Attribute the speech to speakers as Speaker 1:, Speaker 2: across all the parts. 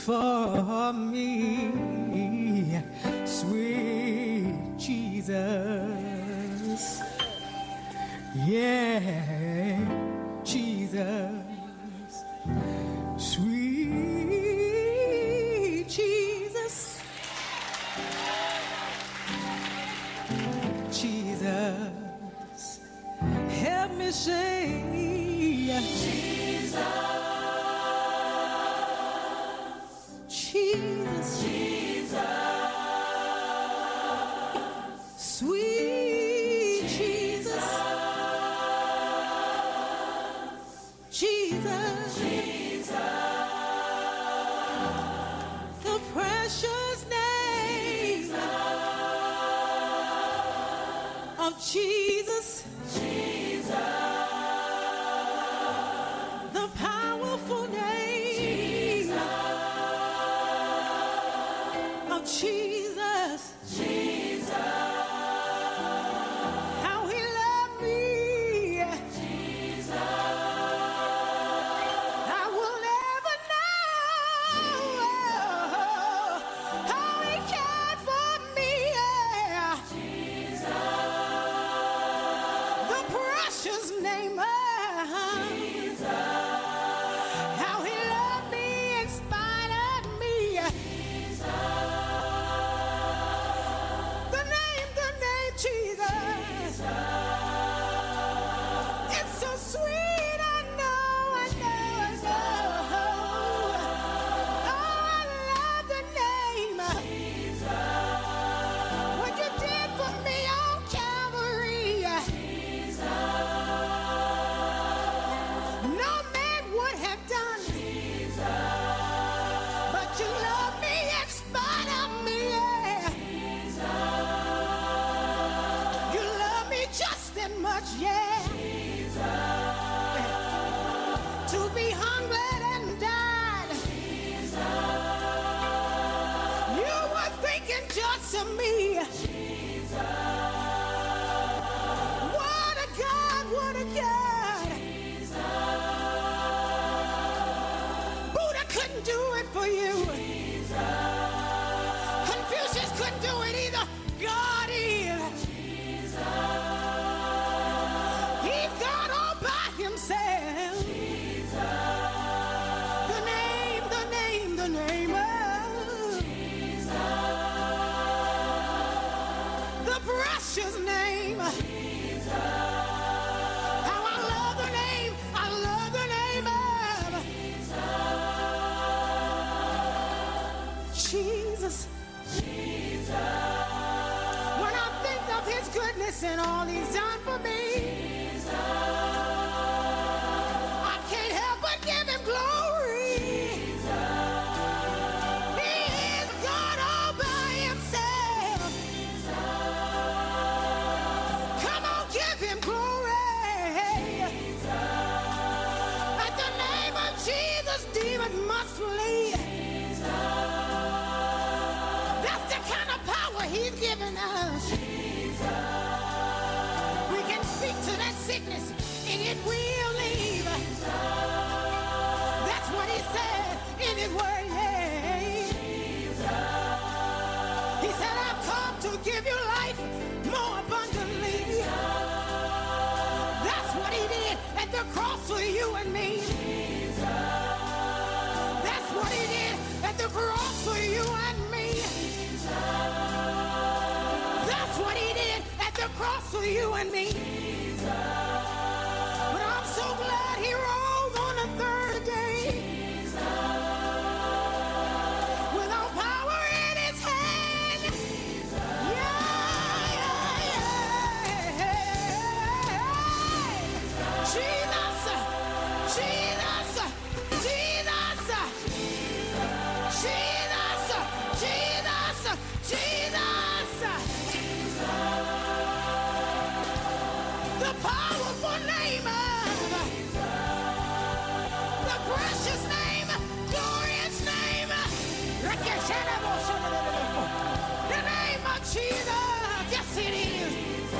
Speaker 1: for me, sweet Jesus. Yeah, Jesus, sweet Jesus, Jesus, help me say, Jesus, Jesus, Jesus, sweet Jesus, Jesus, Jesus, the precious name of Jesus, Jesus, the powerful name of Jesus, Jesus, how he loved me, Jesus, I will never know how he cared for me, Jesus, the precious name of Jesus, how he loved me in spite of me, the name Jesus. It's so sweet, I know. Oh, I love the name. What you did for me on Calvary, no man would have done. But you love me in spite of me. You love me just that much, yeah. To be humbled and died. You were thinking just of me. What a God, what a God. Buddha couldn't do it for you. Confucius couldn't do it either. God is. He's God all by himself. The name of the precious name. How I love the name. I love the name of Jesus. When I think of his goodness and all he's done for me, I can't help but give him glory. He is God all by himself. Come on, give him glory. At the name of Jesus, demons must flee. That's the kind of power he's given us. We can speak to that sickness and it will leave. That's what he said in his word, yeah. He said, I've come to give you life more abundantly. That's what he did at the cross for you and me. That's what he did at the cross for you and me. That's what he did at the cross for you and me. But I'm so glad he rose on the third day with all power in his hand. Yeah. Jesus, Jesus, Jesus, Jesus, Jesus, Jesus. The powerful name of the precious name, glorious name, the name of Jesus. Yes, it is.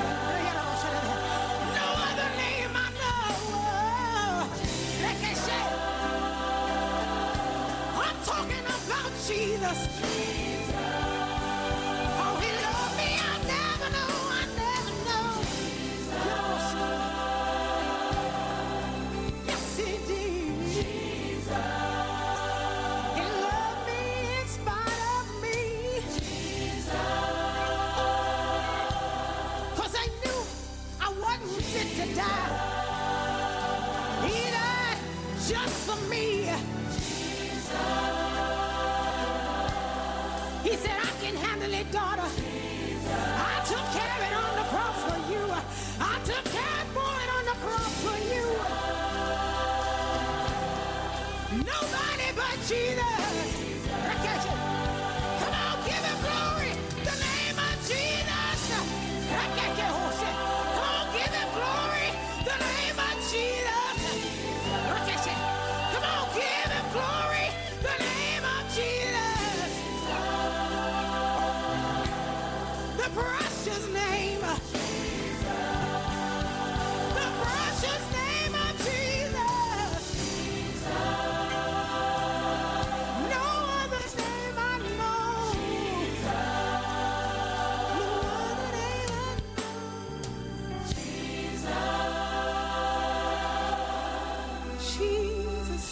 Speaker 1: No other name I know. I'm talking about Jesus. Oh, he loved me. I never know. I never know. Yes, he did. He loved me in spite of me. 'Cause I knew I wasn't fit to die. He died just for me. He said, I can handle it, daughter. I took care of it on the cross for you. I took care of it on the cross for you. Nobody but Jesus. Come on, give him glory. The name of Jesus. Come on, give him glory. The name of Jesus. Come on, give him glory. The name of Jesus. The precious name. The precious name of Jesus. No other name I know. No other name I know. Jesus.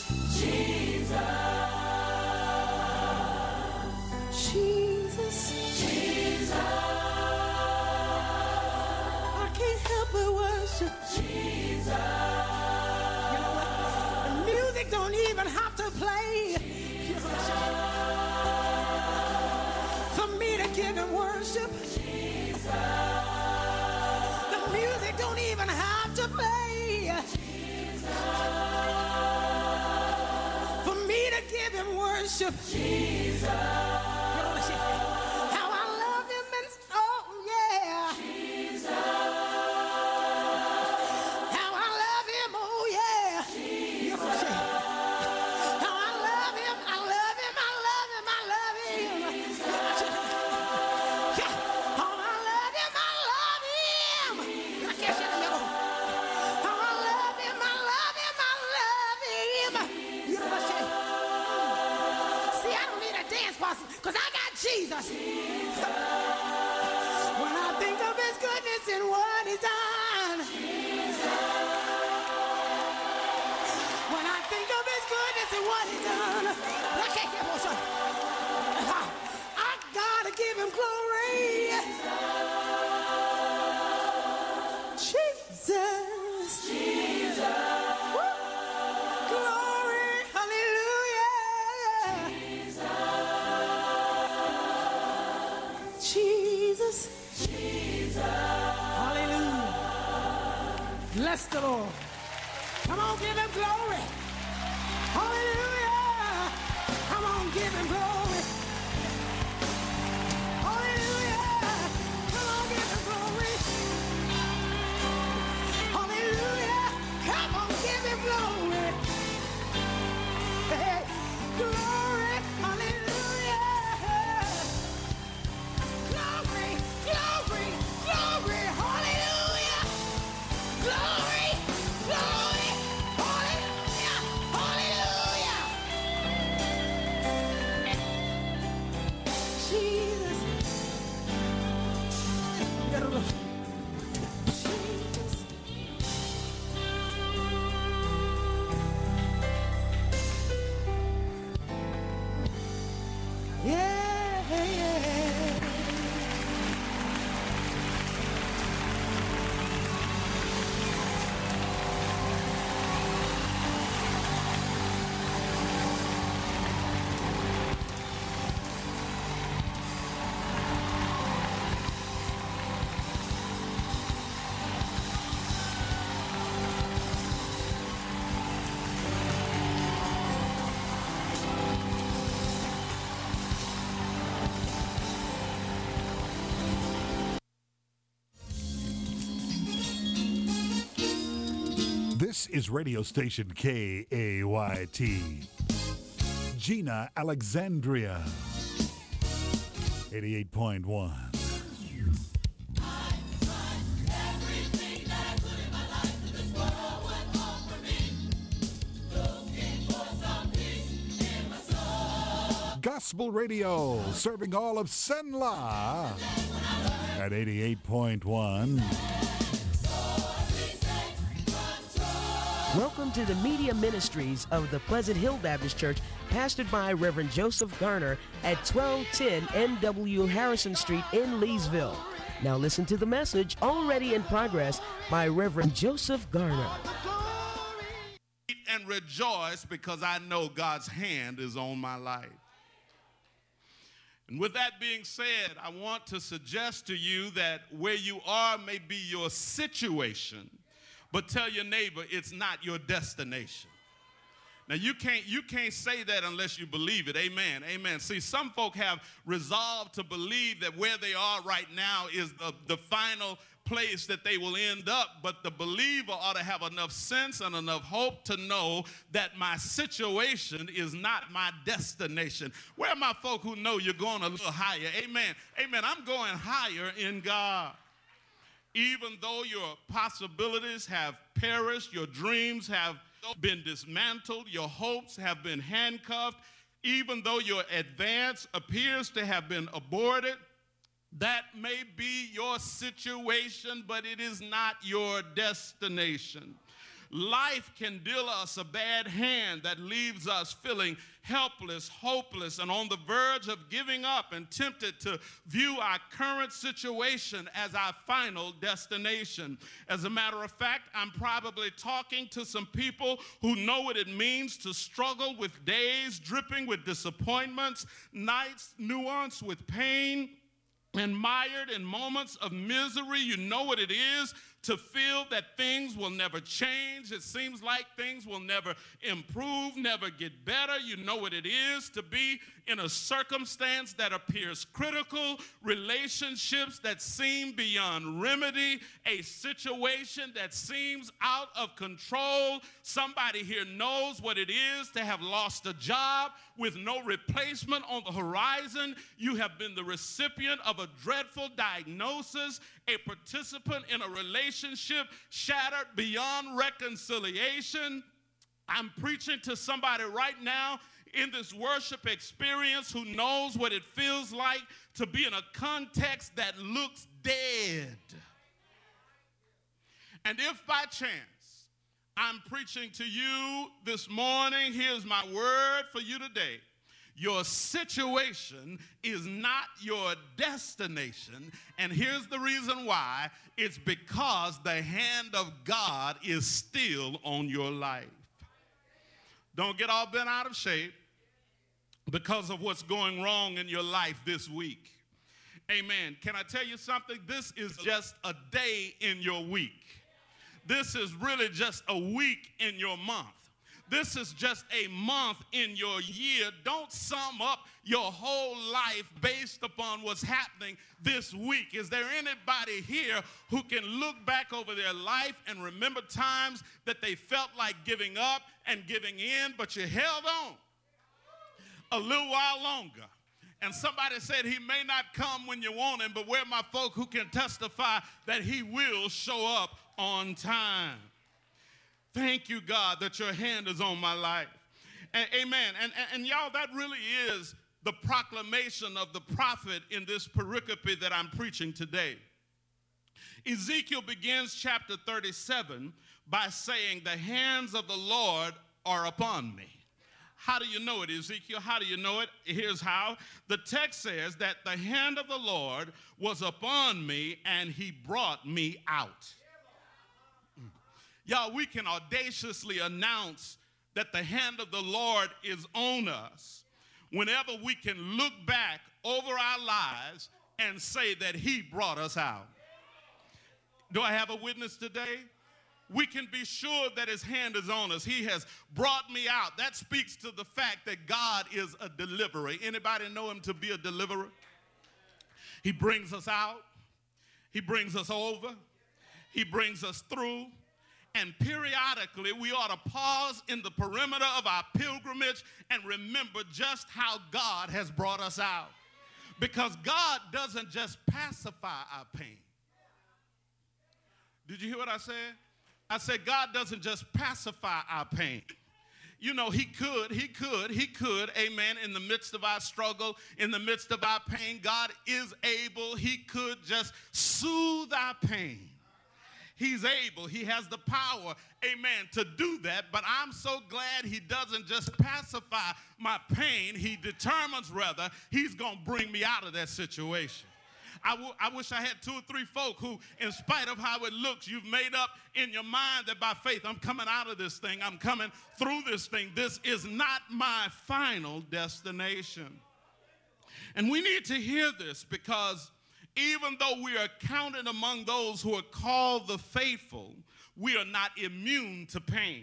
Speaker 1: Jesus. I can't help but worship. You know what? The music don't even have to play for me to give him worship. The music don't even have to play for me to give him worship. How I love him and oh yeah. How I love him, oh yeah. How I love him, I love him, I love him, I love him. Yeah. How I love him, I love him. How I love him, I love him, I love him. You know what I'm saying? See, I don't need a dance partner, 'cause I got Jesus. When I think of his goodness and what he's done. When I think of his goodness and what he's done. I can't get more. I gotta give him glory. Jesus. Woo. Glory. Hallelujah. Jesus. Hallelujah. Bless the Lord. Come on, give him glory. Hallelujah. Come on, give him glory. Hallelujah. Come on, give him glory. Hallelujah. Come on, give him glory. Hey, glory. Hallelujah. Glory, glory, glory. Hallelujah. Glory, glory. Hallelujah. Hallelujah. Jesus. Jesus. Yeah, yeah.
Speaker 2: This is radio station KAYT. Gina Alexandria. 88.1. Gospel Radio, serving all of Senla at 88.1.
Speaker 3: Welcome to the media ministries of the Pleasant Hill Baptist Church, pastored by Reverend Joseph Garner at 1210 NW Harrison Street in Leesville. Now listen to the message already in progress by Reverend Joseph Garner.
Speaker 4: And rejoice because I know God's hand is on my life. And with that being said, I want to suggest to you that where you are may be your situation, but tell your neighbor it's not your destination. Now, you can't say that unless you believe it. Amen. Amen. See, some folk have resolved to believe that where they are right now is the final place that they will end up, but the believer ought to have enough sense and enough hope to know that my situation is not my destination. Where are my folk who know you're going a little higher? Amen. Amen. I'm going higher in God. Even though your possibilities have perished, your dreams have been dismantled, your hopes have been handcuffed, even though your advance appears to have been aborted, that may be your situation, but it is not your destination. Life can deal us a bad hand that leaves us feeling helpless, hopeless, and on the verge of giving up and tempted to view our current situation as our final destination. As a matter of fact, I'm probably talking to some people who know what it means to struggle with days dripping with disappointments, nights nuanced with pain, and mired in moments of misery. You know what it is to feel that things will never change. It seems like things will never improve, never get better. You know what it is to be in a circumstance that appears critical, relationships that seem beyond remedy, a situation that seems out of control. Somebody here knows what it is to have lost a job with no replacement on the horizon. You have been the recipient of a dreadful diagnosis, a participant in a relationship shattered beyond reconciliation. I'm preaching to somebody right now in this worship experience who knows what it feels like to be in a context that looks dead. And if by chance I'm preaching to you this morning, here's my word for you today. Your situation is not your destination, and here's the reason why. It's because the hand of God is still on your life. Don't get all bent out of shape because of what's going wrong in your life this week. Amen. Can I tell you something? This is just a day in your week. This is really just a week in your month. This is just a month in your year. Don't sum up your whole life based upon what's happening this week. Is there anybody here who can look back over their life and remember times that they felt like giving up and giving in, but you held on a little while longer? And somebody said he may not come when you want him, but where are my folk who can testify that he will show up on time? Thank you, God, that your hand is on my life. Amen. And y'all, that really is the proclamation of the prophet in this pericope that I'm preaching today. Ezekiel begins chapter 37 by saying, the hands of the Lord are upon me. How do you know it, Ezekiel? How do you know it? Here's how. The text says that the hand of the Lord was upon me and he brought me out. Y'all, we can audaciously announce that the hand of the Lord is on us whenever we can look back over our lives and say that he brought us out. Do I have a witness today? We can be sure that his hand is on us. He has brought me out. That speaks to the fact that God is a deliverer. Anybody know him to be a deliverer? He brings us out. He brings us over. He brings us through. And periodically, we ought to pause in the perimeter of our pilgrimage and remember just how God has brought us out. Because God doesn't just pacify our pain. Did you hear what I said? I said God doesn't just pacify our pain. you know, he could, amen, in the midst of our struggle, in the midst of our pain, God is able. He could just soothe our pain. He's able. He has the power, amen, to do that. But I'm so glad he doesn't just pacify my pain. He determines, rather, he's going to bring me out of that situation. I wish I had 2 or 3 folk who, in spite of how it looks, you've made up in your mind that by faith, I'm coming out of this thing. I'm coming through this thing. This is not my final destination. And we need to hear this, because even though we are counted among those who are called the faithful, we are not immune to pain.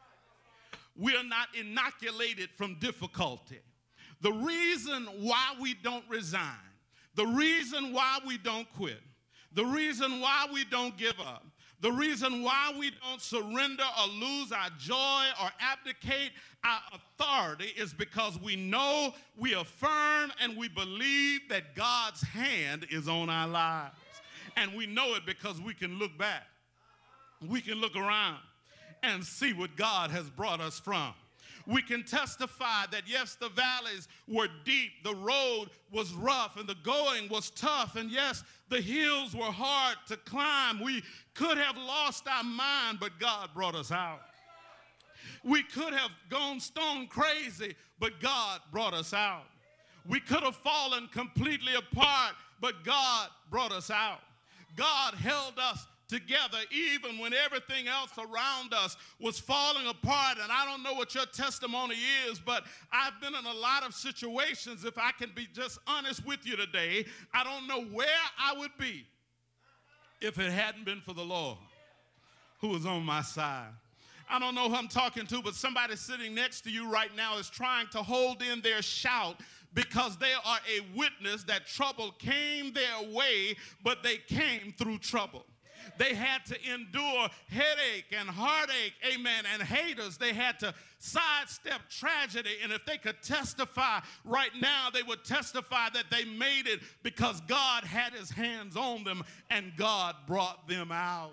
Speaker 4: We are not inoculated from difficulty. The reason why we don't resign, the reason why we don't quit, the reason why we don't give up, the reason why we don't surrender or lose our joy or abdicate our authority is because we know, we affirm, and we believe that God's hand is on our lives. And we know it because we can look back. We can look around and see what God has brought us from. We can testify that, yes, the valleys were deep, the road was rough, and the going was tough, and yes, the hills were hard to climb. We could have lost our mind, but God brought us out. We could have gone stone crazy, but God brought us out. We could have fallen completely apart, but God brought us out. God held us together even when everything else around us was falling apart. And I don't know what your testimony is, but I've been in a lot of situations. If I can be just honest with you today, I don't know where I would be if it hadn't been for the Lord who was on my side. I don't know who I'm talking to, but somebody sitting next to you right now is trying to hold in their shout because they are a witness that trouble came their way, but they came through trouble. They had to endure headache and heartache, amen, and haters. They had to sidestep tragedy. And if they could testify right now, they would testify that they made it because God had his hands on them and God brought them out.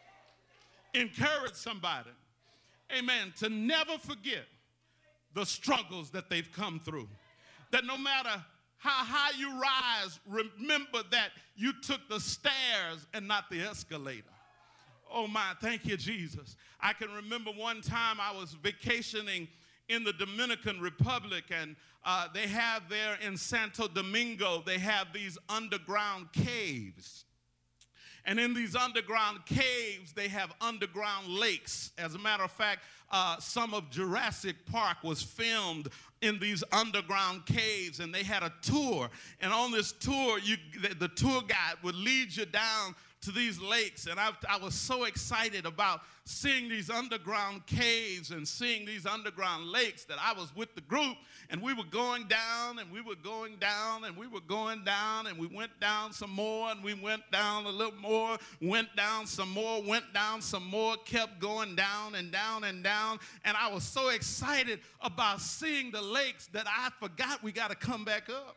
Speaker 4: Encourage somebody, amen, to never forget the struggles that they've come through. That no matter how high you rise, remember that you took the stairs and not the escalator. Oh my, thank you, Jesus. I can remember one time I was vacationing in the Dominican Republic, and they have there in Santo Domingo, they have these underground caves. And in these underground caves, they have underground lakes. As a matter of fact, some of Jurassic Park was filmed in these underground caves, and they had a tour. And on this tour, the tour guide would lead you down to these lakes, and I was so excited about seeing these underground caves and seeing these underground lakes that I was with the group, and we were going down, and we were going down, and we were going down, and we went down some more, and we went down a little more, went down some more, went down some more, kept going down and down and down, and I was so excited about seeing the lakes that I forgot we got to come back up.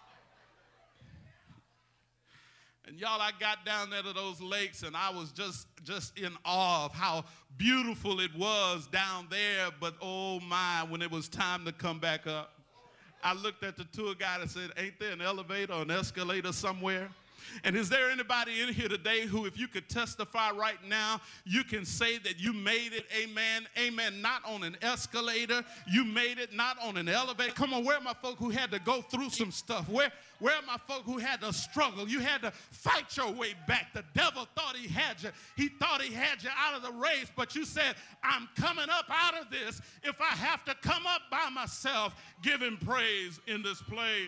Speaker 4: And y'all, I got down there to those lakes, and I was just in awe of how beautiful it was down there. But oh my, when it was time to come back up, I looked at the tour guide and said, ain't there an elevator or an escalator somewhere? And is there anybody in here today who, if you could testify right now, you can say that you made it, amen, amen, not on an escalator, you made it not on an elevator? Come on, where are my folk who had to go through some stuff? Where are my folk who had to struggle? You had to fight your way back. The devil thought he had you. He thought he had you out of the race, but you said, I'm coming up out of this. If I have to come up by myself, give him praise in this place.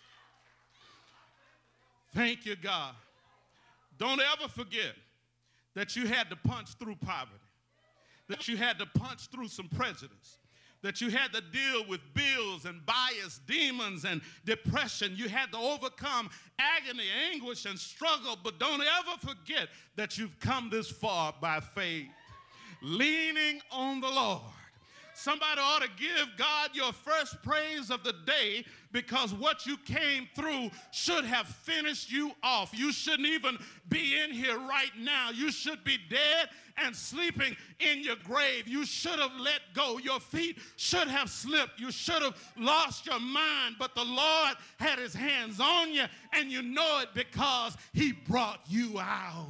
Speaker 4: Thank you, God. Don't ever forget that you had to punch through poverty, that you had to punch through some prejudice, that you had to deal with bills and bias, demons and depression. You had to overcome agony, anguish, and struggle, but don't ever forget that you've come this far by faith, leaning on the Lord, Somebody ought to give God your first praise of the day, because what you came through should have finished you off. You shouldn't even be in here right now. You should be dead and sleeping in your grave. You should have let go. Your feet should have slipped. You should have lost your mind, but the Lord had his hands on you, and you know it because he brought you out.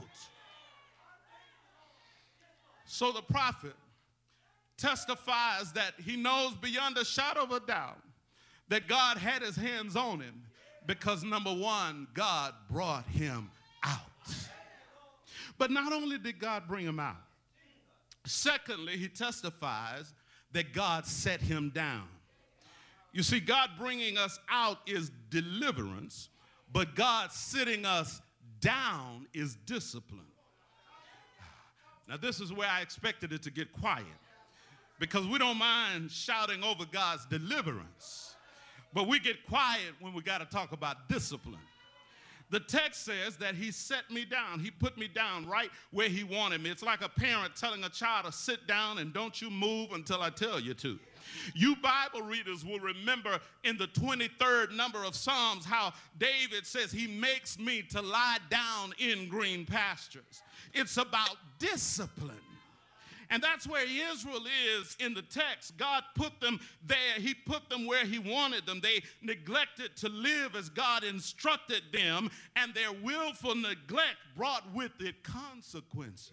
Speaker 4: So the prophet testifies that he knows beyond a shadow of a doubt that God had his hands on him because, number one, God brought him out. But not only did God bring him out, secondly, he testifies that God set him down. You see, God bringing us out is deliverance, but God sitting us down is discipline. Now, this is where I expected it to get quiet, because we don't mind shouting over God's deliverance, but we get quiet when we got to talk about discipline. The text says that he set me down. He put me down right where he wanted me. It's like a parent telling a child to sit down and don't you move until I tell you to. You Bible readers will remember in the 23rd number of Psalms how David says he makes me to lie down in green pastures. It's about discipline. And that's where Israel is in the text. God put them there. He put them where he wanted them. They neglected to live as God instructed them, and their willful neglect brought with it consequences.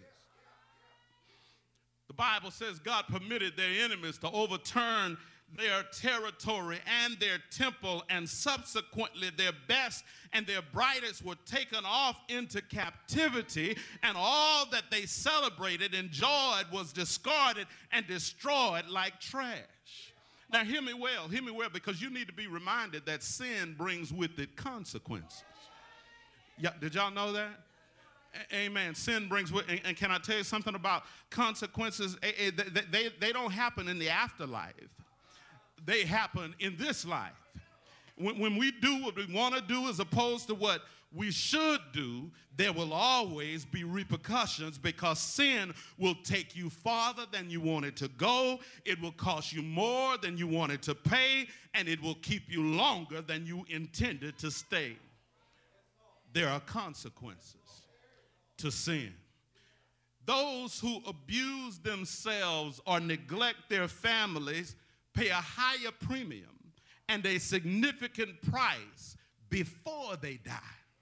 Speaker 4: The Bible says God permitted their enemies to overturn their territory and their temple, and subsequently their best and their brightest were taken off into captivity, and all that they celebrated, enjoyed, was discarded and destroyed like trash. Now hear me well, because you need to be reminded that sin brings with it consequences. Yeah, did y'all know that? Amen. Sin brings with, and can I tell you something about consequences? They don't happen in the afterlife. They happen in this life. When we do what we want to do as opposed to what we should do, there will always be repercussions, because sin will take you farther than you wanted to go. It will cost you more than you wanted to pay, and it will keep you longer than you intended to stay. There are consequences to sin. Those who abuse themselves or neglect their families pay a higher premium and a significant price before they die.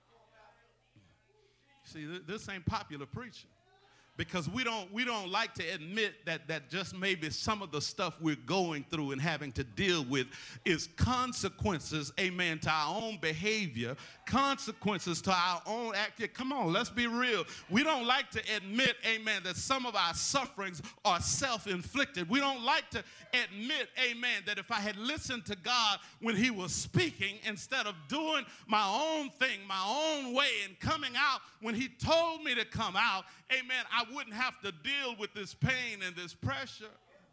Speaker 4: See, this ain't popular preaching, because we don't like to admit that just maybe some of the stuff we're going through and having to deal with is consequences, amen, to our own behavior, consequences to our own act. Come on, let's be real. We don't like to admit, amen, that some of our sufferings are self-inflicted. We don't like to admit, amen, that if I had listened to God when he was speaking, instead of doing my own thing, my own way, and coming out when he told me to come out, amen, I wouldn't have to deal with this pain and this pressure.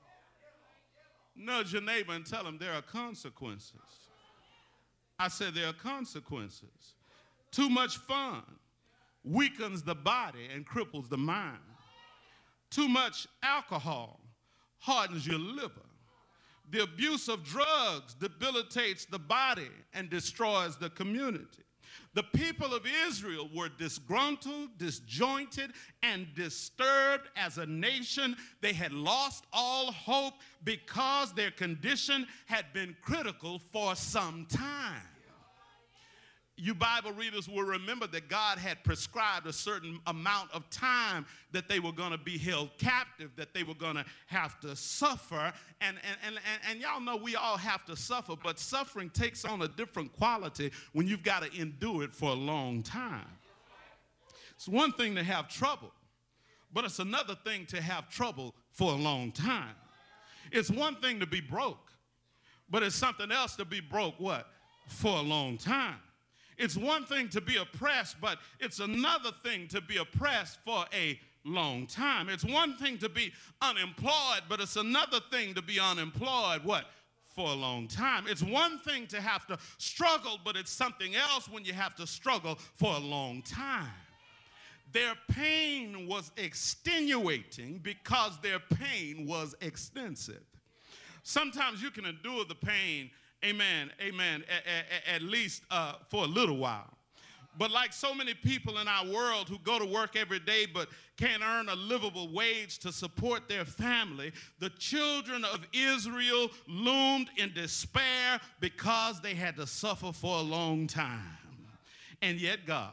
Speaker 4: Nudge your neighbor and tell him there are consequences. I said there are consequences. Too much fun weakens the body and cripples the mind. Too much alcohol hardens your liver. The abuse of drugs debilitates the body and destroys the community. The people of Israel were disgruntled, disjointed, and disturbed as a nation. They had lost all hope because their condition had been critical for some time. You Bible readers will remember that God had prescribed a certain amount of time that they were going to be held captive, that they were going to have to suffer. And y'all know we all have to suffer, but suffering takes on a different quality when you've got to endure it for a long time. It's one thing to have trouble, but it's another thing to have trouble for a long time. It's one thing to be broke, but it's something else to be broke, what? For a long time. It's one thing to be oppressed, but it's another thing to be oppressed for a long time. It's one thing to be unemployed, but it's another thing to be unemployed, what? For a long time. It's one thing to have to struggle, but it's something else when you have to struggle for a long time. Their pain was extenuating because their pain was extensive. Sometimes you can endure the pain, amen, amen, at least for a little while. But like so many people in our world who go to work every day but can't earn a livable wage to support their family, the children of Israel loomed in despair because they had to suffer for a long time. And yet God,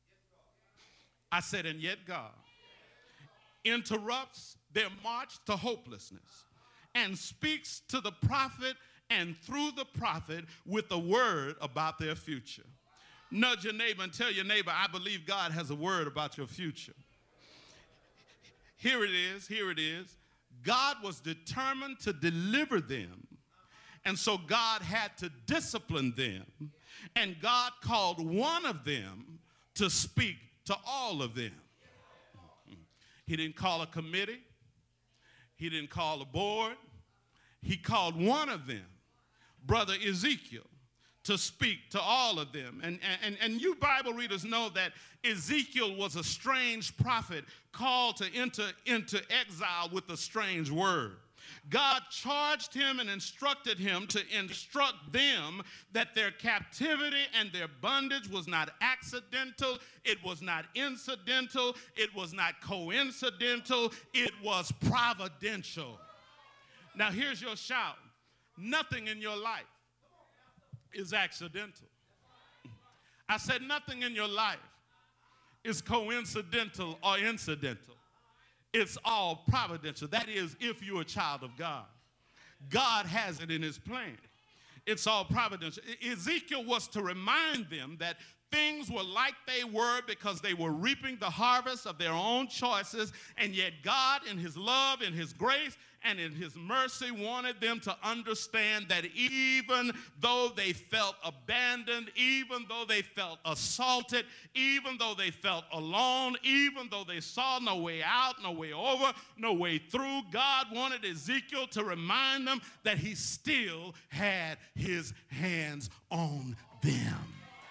Speaker 4: I said, and yet God interrupts their march to hopelessness and speaks to the prophet and through the prophet with a word about their future. Nudge your neighbor and tell your neighbor, I believe God has a word about your future. Here it is, here it is. God was determined to deliver them, and so God had to discipline them, and God called one of them to speak to all of them. He didn't call a committee. He didn't call a board. He called one of them, Brother Ezekiel, to speak to all of them. And you Bible readers know that Ezekiel was a strange prophet called to enter into exile with a strange word. God charged him and instructed him to instruct them that their captivity and their bondage was not accidental, it was not incidental, it was not coincidental, it was providential. Now here's your shout. Nothing in your life is accidental. I said nothing in your life is coincidental or incidental. It's all providential. That is, if you're a child of God. God has it in his plan. It's all providential. Ezekiel was to remind them that things were like they were because they were reaping the harvest of their own choices, and yet God, in his love, in his grace, and in his mercy, wanted them to understand that even though they felt abandoned, even though they felt assaulted, even though they felt alone, even though they saw no way out, no way over, no way through, God wanted Ezekiel to remind them that he still had his hands on them.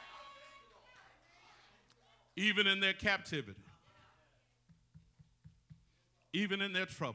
Speaker 4: Even in their captivity, even in their trouble,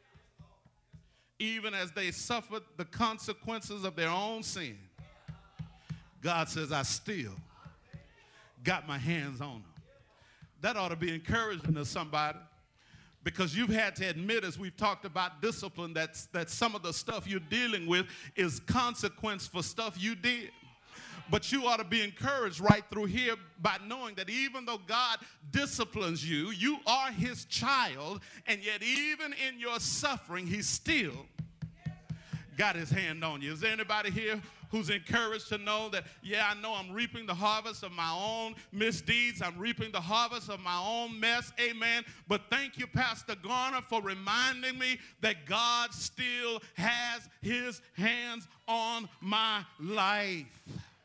Speaker 4: even as they suffered the consequences of their own sin, God says, I still got my hands on them. That ought to be encouraging to somebody, because you've had to admit, as we've talked about discipline, that some of the stuff you're dealing with is consequence for stuff you did. But you ought to be encouraged right through here by knowing that even though God disciplines you, you are his child, and yet even in your suffering, he still got his hand on you. Is there anybody here who's encouraged to know that, yeah, I know I'm reaping the harvest of my own misdeeds. I'm reaping the harvest of my own mess. Amen. But thank you, Pastor Garner, for reminding me that God still has his hands on my life.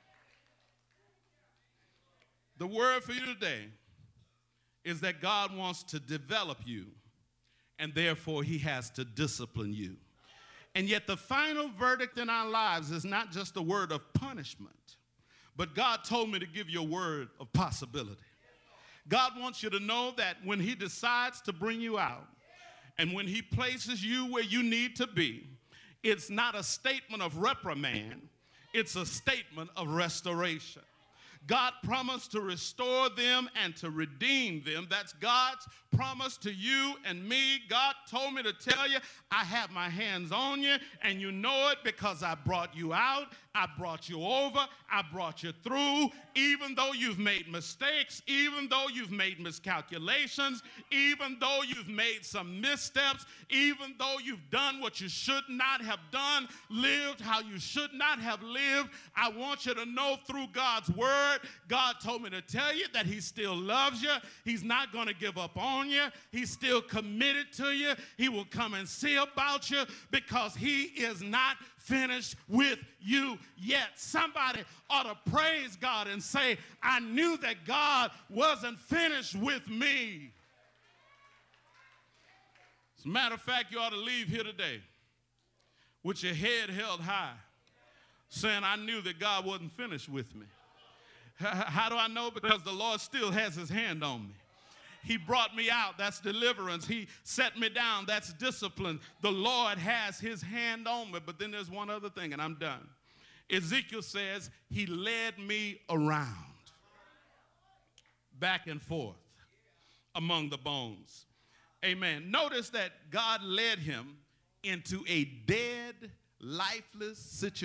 Speaker 4: The word for you today is that God wants to develop you, and therefore he has to discipline you. And yet the final verdict in our lives is not just a word of punishment, but God told me to give you a word of possibility. God wants you to know that when he decides to bring you out and when he places you where you need to be, it's not a statement of reprimand, it's a statement of restoration. God promised to restore them and to redeem them. That's God's promise to you and me. God told me to tell you, I have my hands on you, and you know it because I brought you out, I brought you over, I brought you through. Even though you've made mistakes, even though you've made miscalculations, even though you've made some missteps, even though you've done what you should not have done, lived how you should not have lived, I want you to know through God's word, God told me to tell you that he still loves you. He's not going to give up on you. He's still committed to you. He will come and see about you because he is not finished with you yet. Somebody ought to praise God and say, I knew that God wasn't finished with me. As a matter of fact, you ought to leave here today with your head held high, saying, I knew that God wasn't finished with me. How do I know? Because the Lord still has his hand on me. He brought me out. That's deliverance. He set me down. That's discipline. The Lord has his hand on me. But then there's one other thing, and I'm done. Ezekiel says he led me around, back and forth among the bones. Amen. Notice that God led him into a dead, lifeless situation.